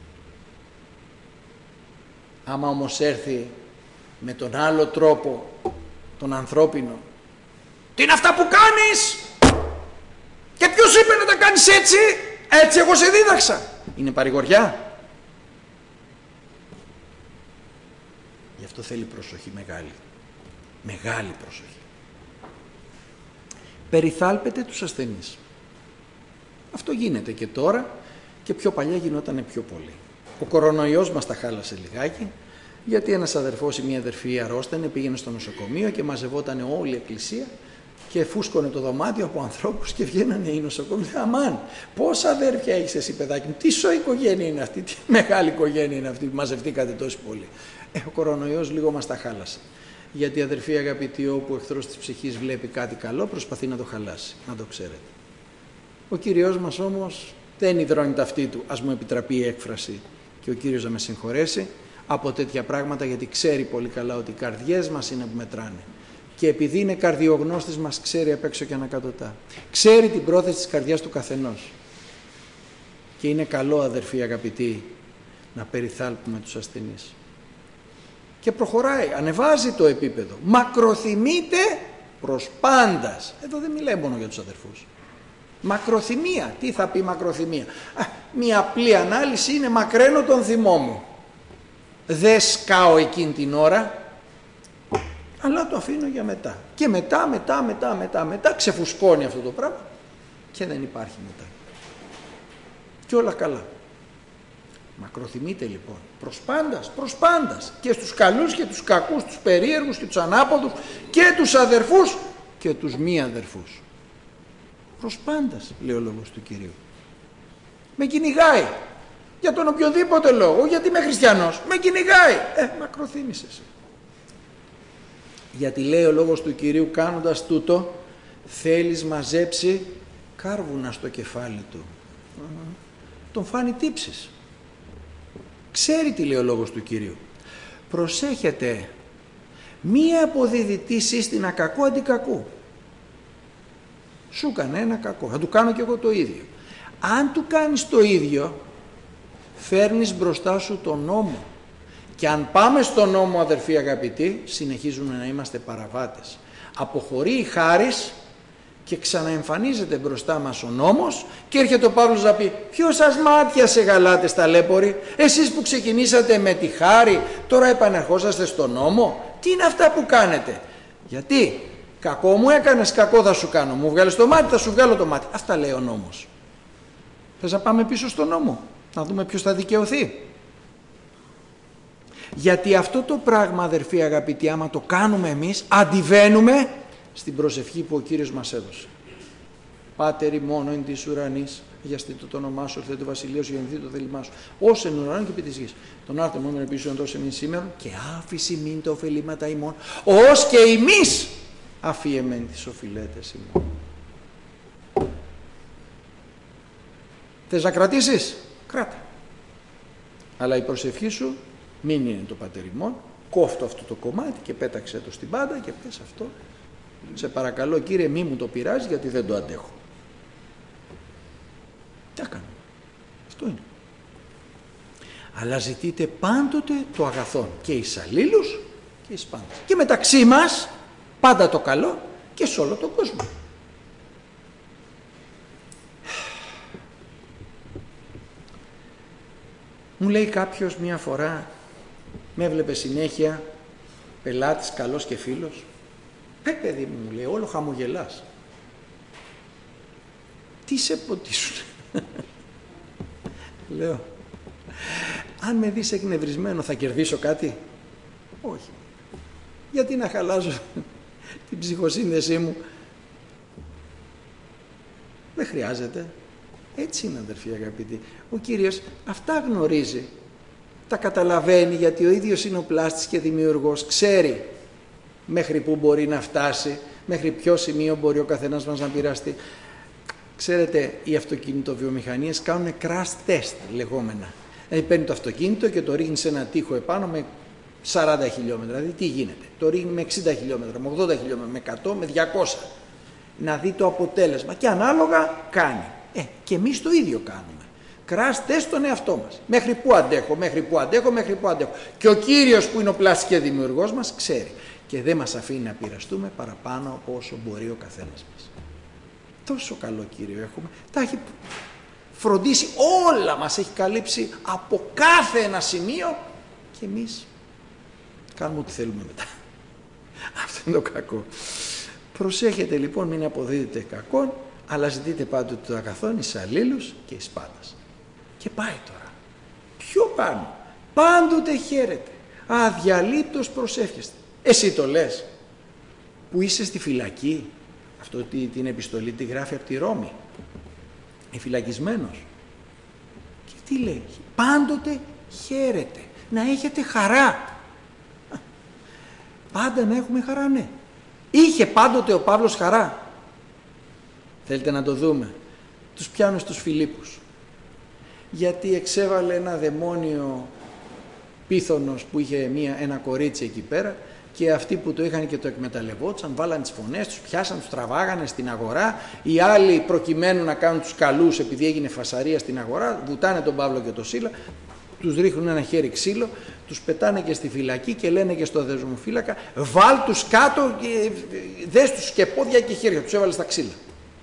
Άμα όμως έρθει με τον άλλο τρόπο, τον ανθρώπινο, τι είναι αυτά που κάνεις? Και ποιος είπε να τα κάνεις έτσι? Έτσι εγώ σε δίδαξα. Είναι παρηγοριά. Γι' αυτό θέλει προσοχή μεγάλη. Μεγάλη προσοχή. Περιθάλπετε τους ασθενείς. Αυτό γίνεται και τώρα και πιο παλιά γινόταν πιο πολύ. Ο κορονοϊός μας τα χάλασε λιγάκι, γιατί ένας αδερφός ή μια αδερφή αρρώστανε, πήγαινε στο νοσοκομείο και μαζευόταν όλη η εκκλησία και φούσκωνε το δωμάτιο από ανθρώπους και βγαίνανε οι νοσοκομείοι. Αμάν, πόσα αδέρφια έχεις εσύ παιδάκι μου, τι σοϊ οικογένεια είναι αυτή, τι μεγάλη οικογένεια είναι αυτή που μαζευτήκατε τόσο πολύ. Ε, ο κορονοϊός λίγο μας τα χάλασε. Γιατί αδερφοί αγαπητοί, όπου ο εχθρός της ψυχής βλέπει κάτι καλό, προσπαθεί να το χαλάσει, να το ξέρετε. Ο Κύριος μας όμως δεν υδρώνει τα αυτή του, ας μου επιτραπεί η έκφραση και ο Κύριος να με συγχωρέσει από τέτοια πράγματα, γιατί ξέρει πολύ καλά ότι οι καρδιές μας είναι που μετράνε. Και επειδή είναι καρδιογνώστης μας ξέρει απ' έξω και ανακατοτά. Ξέρει την πρόθεση της καρδιάς του καθενός. Και είναι καλό αδερφοί αγαπητοί να περιθάλπουμε τους ασθενείς. Και προχωράει, ανεβάζει το επίπεδο. Μακροθυμείτε προς πάντας. Εδώ δεν μιλάει μόνο για τους αδερφούς. Μακροθυμία. Τι θα πει μακροθυμία? Α, μια απλή ανάλυση είναι μακραίνω τον θυμό μου. Δεν σκάω εκείνη την ώρα, αλλά το αφήνω για μετά. Και μετά, μετά, μετά, μετά, μετά ξεφουσκώνει αυτό το πράγμα και δεν υπάρχει μετά. Και όλα καλά. Μακροθυμείτε λοιπόν, προς πάντας, προς πάντας, και στους καλούς και τους κακούς, τους περίεργους και τους ανάποδους, και τους αδερφούς και τους μη αδερφούς. Προς πάντας, λέει ο λόγος του Κυρίου. Με κυνηγάει, για τον οποιοδήποτε λόγο, γιατί είμαι χριστιανός, με κυνηγάει. Ε, μακροθύμησες. Γιατί λέει ο λόγος του Κυρίου, κάνοντας τούτο, θέλεις μαζέψει κάρβουνα στο κεφάλι του. Τον φάνει τύψεις. Ξέρει τι λέει ο λόγος του Κυρίου. Προσέχετε, μία αποδιδυτή σύστηνα κακό αντί κακού. Σου έκανε ένα κακό, θα του κάνω και εγώ το ίδιο. Αν του κάνεις το ίδιο, φέρνεις μπροστά σου τον νόμο Και αν πάμε στον νόμο, αδερφοί αγαπητοί, συνεχίζουμε να είμαστε παραβάτες. Αποχωρεί η χάρις και ξαναεμφανίζεται μπροστά μας ο νόμος και έρχεται ο Παύλος να πει: ποιος σας μάτιασε, Γαλάτες ταλέποροι, εσείς που ξεκινήσατε με τη χάρη, τώρα επανερχόσαστε στον νόμο? Τι είναι αυτά που κάνετε? Γιατί κακό μου έκανες, κακό θα σου κάνω. Μου βγάλεις το μάτι, θα σου βγάλω το μάτι. Αυτά λέει ο νόμος. Θες να πάμε πίσω στον νόμο, να δούμε ποιος θα δικαιωθεί? Γιατί αυτό το πράγμα, αδερφοί αγαπητοί, άμα το κάνουμε εμείς, αντιβαίνουμε στην προσευχή που ο Κύριος μας έδωσε. Πάτερ ημών εν της ουρανής, αγιαστήτω το όνομά σου, ορθέ το βασιλείο σου, γεννηθεί το θέλημά σου, ως εν ουρανών και επί της γης. Τον άρθρο μόνο επίσης εντός εμείς σήμερα και άφηση μην τα ωφελήματα ημών, ως και εμείς αφιεμέν τις οφειλέτες ημών. Θες να κρατήσεις? Κράτα. Αλλά η προσευχή σου μην είναι το Πάτερ ημών, κόφτω αυτό το κομμάτι και πέταξε το στην πάντα και πες αυτό. Σε παρακαλώ Κύριε, μη μου το πειράζει γιατί δεν το αντέχω. Τι κάνω? Αυτό είναι. Αλλά ζητείτε πάντοτε το αγαθόν και εις αλλήλους και εις πάντες. Και μεταξύ μας πάντα το καλό και σε όλο τον κόσμο. Μου λέει κάποιος μία φορά, με έβλεπε συνέχεια, πελάτης καλός και φίλος. «Ε, παιδί μου», μου λέει, «όλο χαμογελάς. Τι σε ποτίσουν?» Λέω, «αν με δεις εκνευρισμένο θα κερδίσω κάτι?» «Όχι. Γιατί να χαλάζω την ψυχοσύνδεσή μου?» «Δεν χρειάζεται». Έτσι είναι, αδερφοί αγαπητοί. Ο Κύριος αυτά γνωρίζει. Τα καταλαβαίνει, γιατί ο ίδιος είναι ο πλάστης και δημιουργός. Ξέρει μέχρι πού μπορεί να φτάσει, μέχρι ποιο σημείο μπορεί ο καθένας μας να πειραστεί. Ξέρετε, οι αυτοκινητοβιομηχανίες κάνουν crash test λεγόμενα. Δηλαδή παίρνει το αυτοκίνητο και το ρίχνει σε ένα τοίχο επάνω με σαράντα χιλιόμετρα. Δηλαδή τι γίνεται? Το ρίχνει με εξήντα χιλιόμετρα, με ογδόντα χιλιόμετρα, με εκατό, με διακόσια. Να δει το αποτέλεσμα και ανάλογα κάνει. Ε, και εμείς το ίδιο κάνουμε. Crash test στον εαυτό μας. Μέχρι πού αντέχω, μέχρι πού αντέχω, μέχρι πού αντέχω. Και ο Κύριος που είναι ο πλάστης και δημιουργός μας ξέρει. Και δεν μας αφήνει να πειραστούμε παραπάνω από όσο μπορεί ο καθένας μας. Τόσο καλό Κύριο έχουμε. Τα έχει φροντίσει όλα, μας έχει καλύψει από κάθε ένα σημείο και εμείς κάνουμε ό,τι θέλουμε μετά. Αυτό είναι το κακό. Προσέχετε λοιπόν, μην αποδίδετε κακόν, αλλά ζητείτε πάντοτε το αγαθόν εις αλλήλους και εις πάντας. Και πάει τώρα. Πιο πάνω. Πάντοτε χαίρετε. Αδιαλείπτως προσεύχεστε. Εσύ το λες που είσαι στη φυλακή? Αυτό την επιστολή τη γράφει από τη Ρώμη. Ε, φυλακισμένος. Και τι λέει? Πάντοτε χαίρετε. Να έχετε χαρά. Πάντα να έχουμε χαρά, ναι. Είχε πάντοτε ο Παύλος χαρά? Θέλετε να το δούμε? Τους πιάνουν στους Φιλίππους. Γιατί εξέβαλε ένα δαιμόνιο πίθωνος που είχε μία, ένα κορίτσι εκεί πέρα, και αυτοί που το είχαν και το εκμεταλλευόντουσαν, βάλαν τις φωνές, τους πιάσαν, τους τραβάγανε στην αγορά. Οι άλλοι, προκειμένου να κάνουν τους καλούς, επειδή έγινε φασαρία στην αγορά, βουτάνε τον Παύλο και τον Σίλα, τους ρίχνουν ένα χέρι ξύλο, τους πετάνε και στη φυλακή και λένε και στο δεσμοφύλακα, βάλ τους κάτω, δες τους και πόδια και χέρια, τους έβαλε στα ξύλα.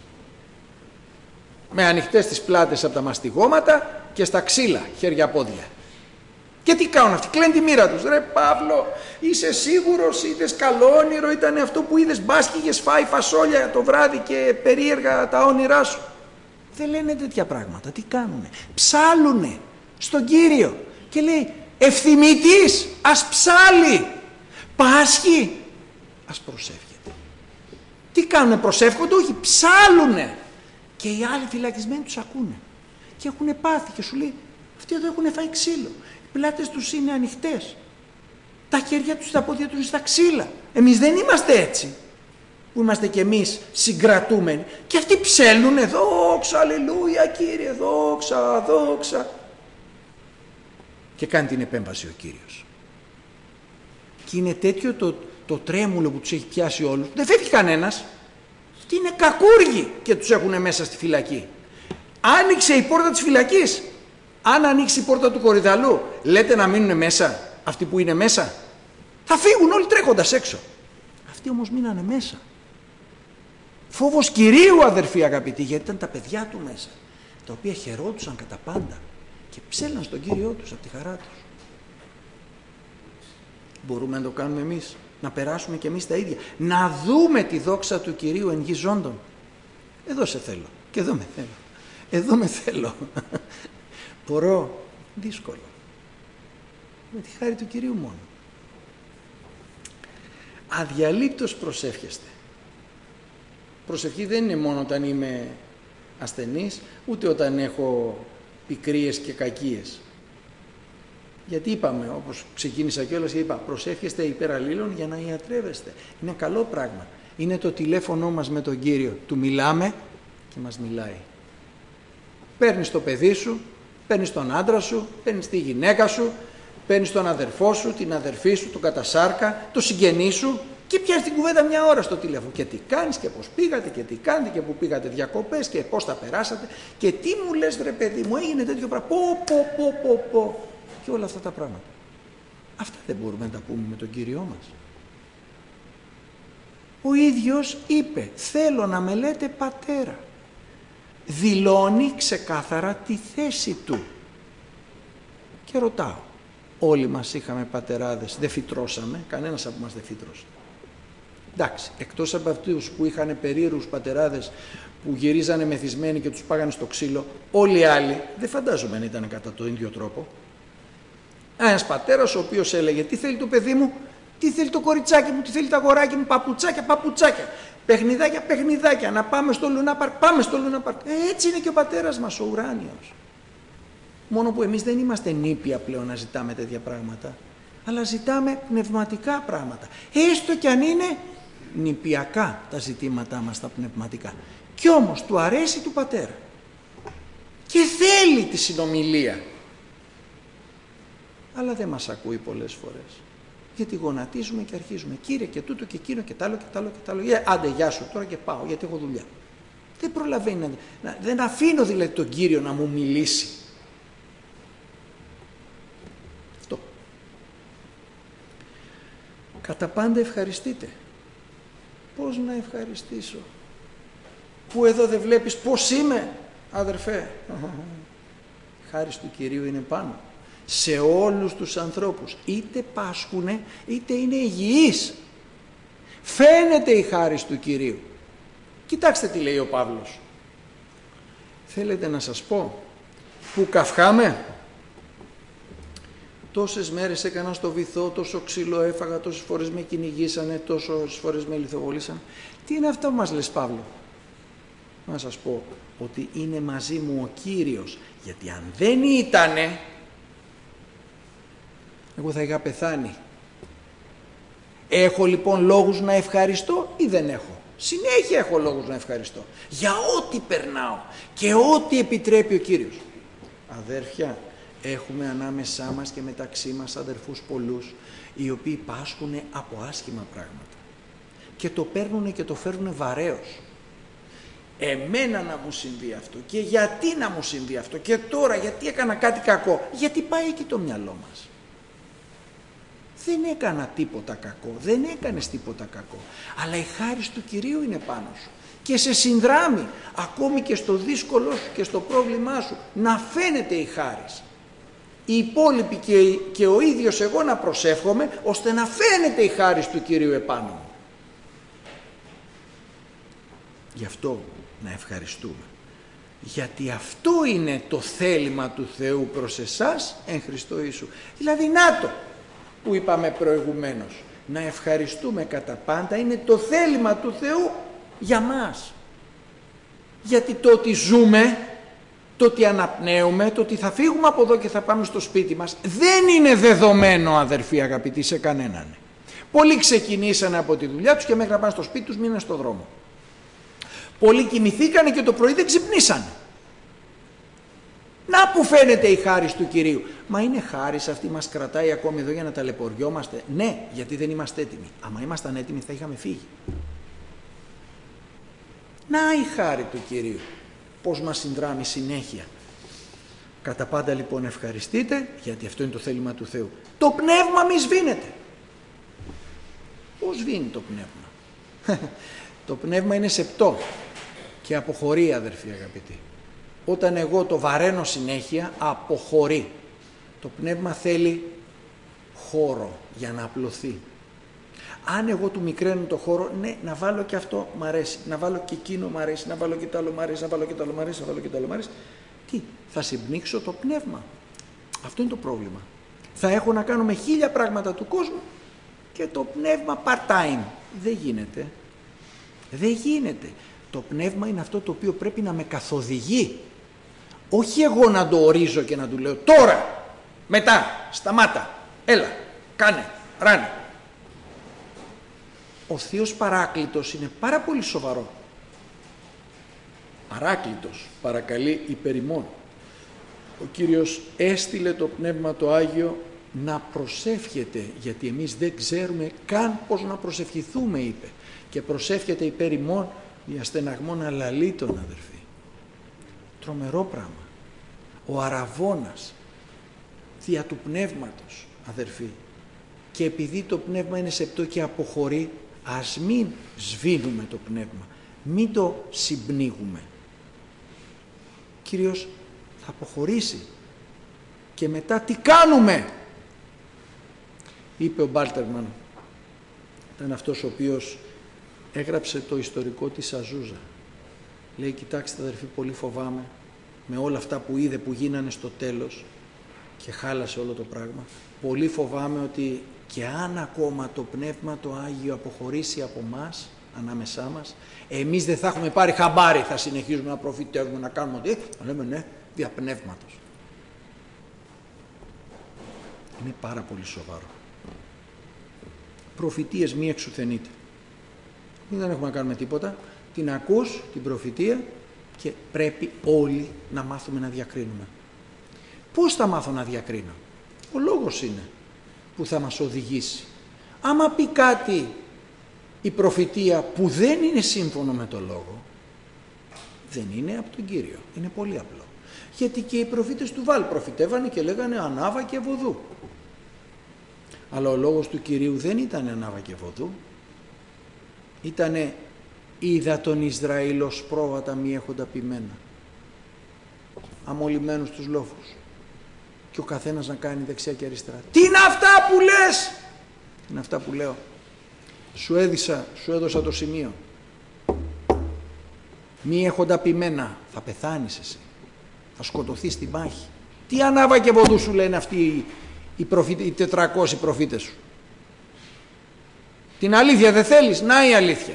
Με ανοιχτές τις πλάτες από τα μαστιγώματα και στα ξύλα, χέρια πόδια. Και τι κάνουν αυτοί? Κλαίνουν τη μοίρα τους. Ρε Παύλο, είσαι σίγουρος? Είδες καλό όνειρο? Ήταν αυτό που είδες? Μπας και είχες φάει φασόλια το βράδυ και περίεργα τα όνειρά σου? Δεν λένε τέτοια πράγματα. Τι κάνουνε? Ψάλουνε στον Κύριο. Και λέει, ευθυμητής, ας ψάλει. Πάσχει, ας προσεύχεται. Τι κάνουνε? Προσεύχονται? Όχι, ψάλουνε. Και οι άλλοι φυλακισμένοι τους ακούνε. Και έχουν πάθει και σου λέει, αυτοί εδώ έχουν φάει ξύλο. Οι πλάτες τους είναι ανοιχτές. Τα χέρια τους, τα πόδια τους είναι στα ξύλα. Εμείς δεν είμαστε έτσι. Που είμαστε κι εμείς συγκρατούμενοι. Και αυτοί ψέλνουνε, δόξα, αλληλούια Κύριε, δόξα, δόξα. Και κάνει την επέμβαση ο Κύριος. Και είναι τέτοιο το, το τρέμουλο που τους έχει πιάσει όλους. Δεν φεύγει κανένας. Και είναι κακούργοι και τους έχουν μέσα στη φυλακή. Άνοιξε η πόρτα της φυλακής. Αν ανοίξει η πόρτα του κορυδαλού, λέτε να μείνουν μέσα? Αυτοί που είναι μέσα θα φύγουν όλοι τρέχοντας έξω. Αυτοί όμως μείνανε μέσα. Φόβος Κυρίου, αδερφοί αγαπητοί, γιατί ήταν τα παιδιά του μέσα, τα οποία χαιρόντουσαν κατά πάντα και ψέλναν στον Κύριό τους από τη χαρά τους. Μπορούμε να το κάνουμε εμείς, να περάσουμε κι εμείς τα ίδια, να δούμε τη δόξα του Κυρίου εν γη ζώντων. Εδώ σε θέλω και εδώ με θέλω, εδώ με θέλω. Μπορώ, δύσκολο, με τη χάρη του Κυρίου μόνο. Αδιαλείπτως προσεύχεστε. Προσευχή δεν είναι μόνο όταν είμαι ασθενής, ούτε όταν έχω πικρίες και κακίες. Γιατί είπαμε, όπως ξεκίνησα κιόλας, είπα, προσεύχεστε υπέρ αλλήλων για να ιατρεύεστε. Είναι καλό πράγμα. Είναι το τηλέφωνο μας με τον Κύριο. Του μιλάμε και μας μιλάει. Παίρνεις το παιδί σου, παίρνεις τον άντρα σου, παίρνεις τη γυναίκα σου, παίρνεις τον αδερφό σου, την αδερφή σου, τον κατασάρκα, το συγγενή σου και πιάνεις την κουβέντα μια ώρα στο τηλέφωνο. Και τι κάνεις και πώς πήγατε και τι κάνετε και που πήγατε διακοπές και πώς τα περάσατε και τι μου λες βρε παιδί μου, έγινε τέτοιο πράγμα, πω πω πω πω πω και όλα αυτά τα πράγματα. Αυτά δεν μπορούμε να τα πούμε με τον Κύριό μας. Ο ίδιος είπε, θέλω να με λέτε πατέρα. Δηλώνει ξεκάθαρα τη θέση του. Και ρωτάω, όλοι μας είχαμε πατεράδες, δεν φυτρώσαμε, κανένας από μας δεν φύτρωσε. Εντάξει, εκτός από αυτούς που είχαν περίεργους πατεράδες που γυρίζανε μεθυσμένοι και τους πάγανε στο ξύλο, όλοι οι άλλοι δεν φαντάζομαι αν ήταν κατά τον ίδιο τρόπο. Ένας πατέρας ο οποίος έλεγε, τι θέλει το παιδί μου, τι θέλει το κοριτσάκι μου, τι θέλει το αγοράκι μου, παπουτσάκια, παπουτσάκια, παιχνιδάκια, παιχνιδάκια, να πάμε στο Λούνα Παρκ, πάμε στο Λούνα Παρκ. Ε, έτσι είναι και ο πατέρας μας, ο ουράνιος. Μόνο που εμείς δεν είμαστε νήπια πλέον να ζητάμε τέτοια πράγματα, αλλά ζητάμε πνευματικά πράγματα. Έστω κι αν είναι νηπιακά τα ζητήματά μας τα πνευματικά. Κι όμως του αρέσει του πατέρα και θέλει τη συνομιλία. Αλλά δεν μας ακούει πολλές φορές. Γιατί γονατίζουμε και αρχίζουμε. Κύριε και τούτο και εκείνο και τ' άλλο και τ' άλλο και τ' άλλο. Άντε γεια σου τώρα και πάω γιατί έχω δουλειά. Δεν προλαβαίνει να, να... Δεν αφήνω δηλαδή τον Κύριο να μου μιλήσει. Αυτό. Κατά πάντα ευχαριστείτε. Πώς να ευχαριστήσω. Που εδώ δεν βλέπεις πώς είμαι, αδερφέ. Χάρις του Κυρίου είναι πάνω σε όλους τους ανθρώπους, είτε πάσχουνε είτε είναι υγιείς. Φαίνεται η χάρις του Κυρίου. Κοιτάξτε τι λέει ο Παύλος. Θέλετε να σας πω που καυχάμε. Τόσες μέρες έκανα στο βυθό, τόσο ξύλο έφαγα, τόσες φορές με κυνηγήσανε, τόσες φορές με λιθοβολήσανε. Τι είναι αυτό που μας λες, Παύλο? Να σας πω ότι είναι μαζί μου ο Κύριος, γιατί αν δεν ήτανε, εγώ θα είχα πεθάνει. Έχω λοιπόν λόγους να ευχαριστώ ή δεν έχω? Συνέχεια έχω λόγους να ευχαριστώ για ό,τι περνάω και ό,τι επιτρέπει ο Κύριος. Αδέρφια, έχουμε ανάμεσά μας και μεταξύ μας αδερφούς πολλούς οι οποίοι πάσχουν από άσχημα πράγματα και το παίρνουν και το φέρνουν βαρέως. Εμένα να μου συμβεί αυτό και γιατί να μου συμβεί αυτό και τώρα γιατί έκανα κάτι κακό? Γιατί πάει εκεί το μυαλό μας. Δεν έκανα τίποτα κακό, δεν έκανες τίποτα κακό, αλλά η χάρις του Κυρίου είναι πάνω σου και σε συνδράμει ακόμη και στο δύσκολο σου και στο πρόβλημά σου να φαίνεται η χάρις. Οι υπόλοιποι και, και ο ίδιος εγώ να προσεύχομαι ώστε να φαίνεται η χάρις του Κυρίου επάνω μου. Γι' αυτό να ευχαριστούμε, γιατί αυτό είναι το θέλημα του Θεού προς εσάς εν Χριστώ Ιησού. Δηλαδή να το που είπαμε προηγουμένως, να ευχαριστούμε κατά πάντα είναι το θέλημα του Θεού για μας. Γιατί το ότι ζούμε, το ότι αναπνέουμε, το ότι θα φύγουμε από εδώ και θα πάμε στο σπίτι μας δεν είναι δεδομένο, αδερφοί αγαπητοί, σε κανέναν. Πολλοί ξεκινήσανε από τη δουλειά τους και μέχρι να πάνε στο σπίτι τους μείναν στο δρόμο. Πολλοί κοιμηθήκανε και το πρωί δεν ξυπνήσανε. Να που φαίνεται η χάρις του Κυρίου. Μα είναι χάρις αυτή μας κρατάει ακόμη εδώ για να ταλαιπωριόμαστε? Ναι, γιατί δεν είμαστε έτοιμοι. Άμα ήμασταν έτοιμοι θα είχαμε φύγει. Να η χάρη του Κυρίου. Πώς μας συνδράμει συνέχεια. Κατά πάντα λοιπόν ευχαριστείτε, γιατί αυτό είναι το θέλημα του Θεού. Το πνεύμα μη σβήνεται. Πώς σβήνει το πνεύμα? Το πνεύμα είναι σεπτό και αποχωρεί, αδερφοί αγαπητοί. Όταν εγώ το βαραίνω συνέχεια, αποχωρεί. Το πνεύμα θέλει χώρο για να απλωθεί. Αν εγώ του μικραίνω το χώρο, ναι, να βάλω και αυτό μ' αρέσει, να βάλω και εκείνο μ' αρέσει, να βάλω και το άλλο μ' αρέσει, να βάλω και το άλλο μ' αρέσει, να βάλω και το άλλο μ' αρέσει. Τι, θα συμπνίξω το πνεύμα. Αυτό είναι το πρόβλημα. Θα έχω να κάνω με χίλια πράγματα του κόσμου και το πνεύμα part-time. Δεν γίνεται. Δεν γίνεται. Το πνεύμα είναι αυτό το οποίο πρέπει να με καθοδηγεί. Όχι εγώ να το ορίζω και να του λέω τώρα, μετά, σταμάτα, έλα, κάνε, ράνε. Ο Θείος Παράκλητος είναι πάρα πολύ σοβαρό. Παράκλητος παρακαλεί υπέρ ημών. Ο Κύριος έστειλε το Πνεύμα το Άγιο να προσεύχεται, γιατί εμείς δεν ξέρουμε καν πώς να προσευχηθούμε, είπε. Και προσεύχεται υπέρ ημών για στεναγμόν αλαλήτων, αδερφοί. Τρομερό πράγμα. Ο αραβώνας δια του πνεύματος, αδερφοί. Και επειδή το πνεύμα είναι σεπτό και αποχωρεί, ας μην σβήνουμε το πνεύμα, μην το συμπνίγουμε. Κύριος θα αποχωρήσει και μετά τι κάνουμε? Είπε ο Μπάλτερμαν, ήταν αυτός ο οποίος έγραψε το ιστορικό της Αζούζα. Λέει, κοιτάξτε αδερφοί, πολύ φοβάμαι με όλα αυτά που είδε που γίνανε στο τέλος και χάλασε όλο το πράγμα. Πολύ φοβάμαι ότι και αν ακόμα το Πνεύμα το Άγιο αποχωρήσει από μας, ανάμεσά μας, εμείς δεν θα έχουμε πάρει χαμπάρι, θα συνεχίζουμε να προφητεύουμε, να κάνουμε ότι, να λέμε ναι, δια πνεύματος. Είναι πάρα πολύ σοβαρό. Προφητείες μη εξουθενείται. Δεν έχουμε να κάνουμε τίποτα. Την ακούς, την προφητεία, και πρέπει όλοι να μάθουμε να διακρίνουμε. Πώς θα μάθω να διακρίνω? Ο λόγος είναι που θα μας οδηγήσει. Άμα πει κάτι η προφητεία που δεν είναι σύμφωνο με το λόγο, δεν είναι από τον Κύριο. Είναι πολύ απλό. Γιατί και οι προφήτες του Βάλ προφητεύανε και λέγανε ανάβα και βοδού. Αλλά ο λόγος του Κυρίου δεν ήταν ανάβα και βοδού. Ήτανε είδα τον Ισραήλ ως πρόβατα μη έχοντα ποιμένα, αμολυμένους τους λόφους, και ο καθένας να κάνει δεξιά και αριστερά. Τι είναι αυτά που λες? Τι είναι αυτά που λέω? Σου έδισα, σου έδωσα το σημείο. Μη έχοντα ποιμένα, θα πεθάνεις εσύ, θα σκοτωθείς στην μάχη. Τι ανάβα και βοδού σου λένε αυτοί οι, οι, προφήτε, οι τετρακόσιοι προφήτες σου? Την αλήθεια δεν θέλεις? Να η αλήθεια.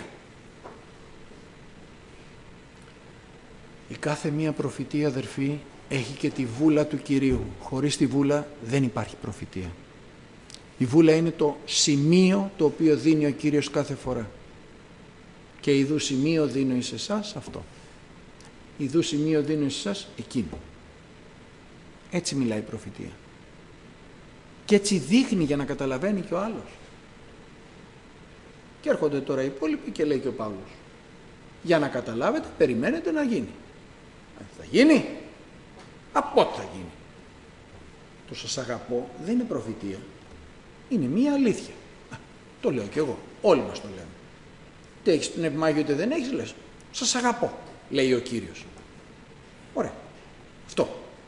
Η κάθε μία προφητεία, αδερφοί, έχει και τη βούλα του Κυρίου. Χωρίς τη βούλα δεν υπάρχει προφητεία. Η βούλα είναι το σημείο το οποίο δίνει ο Κύριος κάθε φορά. Και ιδού σημείο δίνω εις εσάς αυτό. Ιδού σημείο δίνω εις εσάς εκείνο. Έτσι μιλάει η προφητεία. Και έτσι δείχνει για να καταλαβαίνει και ο άλλος. Και έρχονται τώρα οι υπόλοιποι και λέει και ο Παύλος, για να καταλάβετε, περιμένετε να γίνει. Θα γίνει? Από πότε θα γίνει? Το σας αγαπώ δεν είναι προφητεία. Είναι μία αλήθεια. Α, το λέω κι εγώ. Όλοι μας το λέμε. Τι έχεις πνεύμα Άγιο, είτε δεν έχεις, λες. Σας αγαπώ, λέει ο Κύριος. Ωραία. Αυτό.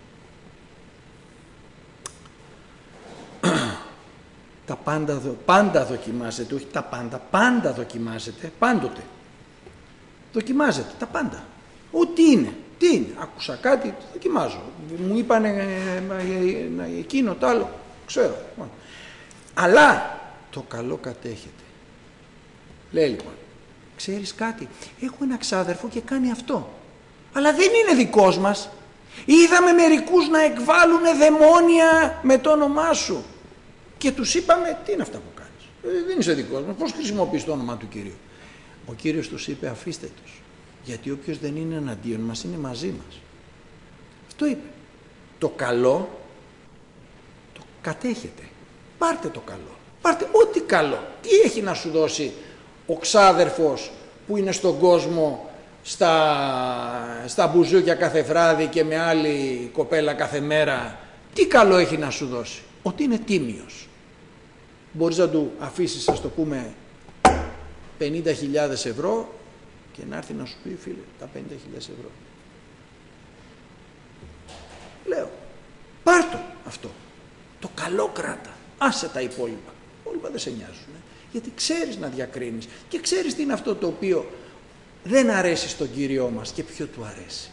Τα πάντα, πάντα δοκιμάζεται, όχι τα πάντα, πάντα δοκιμάζεται, πάντοτε. Δοκιμάζεται τα πάντα. Ό,τι είναι. Τι είναι, άκουσα κάτι, δοκιμάζω. Μου είπανε ε, ε, ε, εκείνο, το άλλο, ξέρω. Αλλά το καλό κατέχεται. Λέει λοιπόν, ξέρεις κάτι, έχω ένα ξάδερφο και κάνει αυτό. Αλλά δεν είναι δικός μας. Είδαμε μερικούς να εκβάλλουν δαιμόνια με το όνομά σου. Και τους είπαμε, τι είναι αυτά που κάνεις? Ε, δεν είσαι δικός μας, πώς χρησιμοποιείς το όνομα του Κυρίου? Ο Κύριος τους είπε, αφήστε τους. Γιατί όποιος δεν είναι εναντίον μας είναι μαζί μας. Αυτό είπε. Το καλό το κατέχετε. Πάρτε το καλό. Πάρτε ό,τι καλό. Τι έχει να σου δώσει ο ξάδερφος που είναι στον κόσμο στα, στα μπουζούκια κάθε βράδυ και με άλλη κοπέλα κάθε μέρα, τι καλό έχει να σου δώσει? Ότι είναι τίμιος. Μπορείς να του αφήσεις, ας το πούμε, πενήντα χιλιάδες ευρώ και να έρθει να σου πει, φίλε, τα πενήντα χιλιάδες ευρώ. Λέω, πάρ' το αυτό. Το καλό κράτα. Άσε τα υπόλοιπα. Τα υπόλοιπα δεν σε νοιάζουν. Γιατί ξέρεις να διακρίνεις και ξέρεις τι είναι αυτό το οποίο δεν αρέσει στον Κύριό μας και ποιο του αρέσει.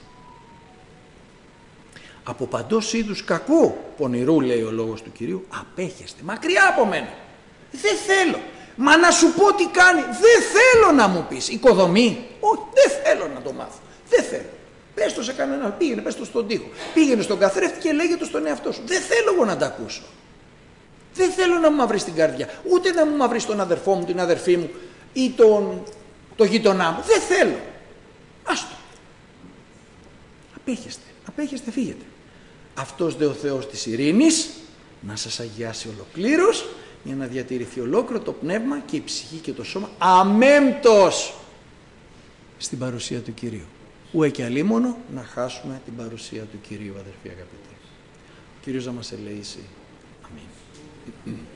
Από παντός είδους κακού πονηρού, λέει ο λόγος του Κυρίου, απέχεστε. Μακριά από μένα. Δεν θέλω. Μα να σου πω τι κάνει. Δεν θέλω να μου πεις. Οικοδομή. Όχι, δεν θέλω να το μάθω. Δεν θέλω. Πες το σε κανέναν. Πήγαινε, πες το στον τοίχο. Πήγαινε στον καθρέφτη και λέγε το στον εαυτό σου. Δεν θέλω εγώ να τα ακούσω. Δεν θέλω να μου μαυρίσει την καρδιά. Ούτε να μου μαυρίσει τον αδερφό μου, την αδερφή μου ή τον το γείτονά μου. Δεν θέλω. Άστο. Απέχεστε. Απέχεστε, φύγετε. Αυτός δε ο Θεός της ειρήνης να σας αγιάσει ολοκλήρως, για να διατηρηθεί ολόκληρο το πνεύμα και η ψυχή και το σώμα αμέμπτος στην παρουσία του Κυρίου. Ουε και αλίμονο να χάσουμε την παρουσία του Κυρίου, αδερφοί αγαπητοί. Ο Κύριος να μας ελεήσει. Αμήν.